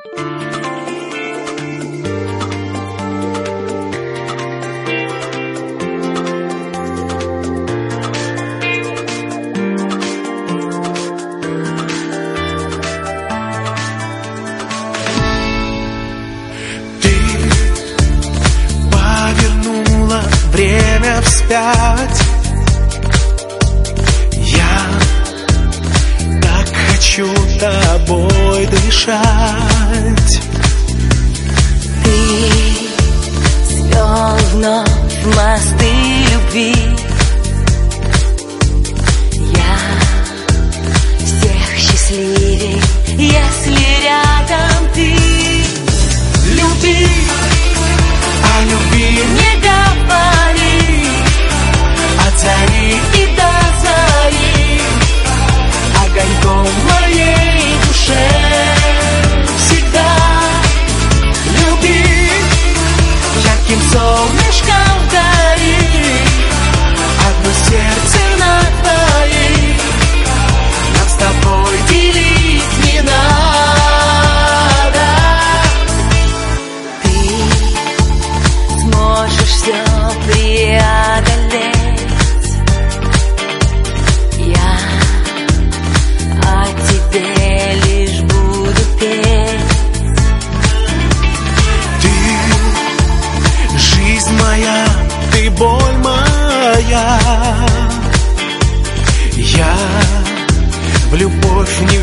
Время вспять. Я так хочу тобой дышать. Ты свел вновь мосты любви. Я всех счастливей, если рядом ты. Люби, а люби Не говори от зари и до зари огоньком в моей душе. Всегда люби, ярким солнышком гори. одно сердце На твоей нам с тобой делить не надо. Ты сможешь все преодолеть. Я о тебе лишь буду петь. Ты жизнь моя, ты боль моя. Я в любовь не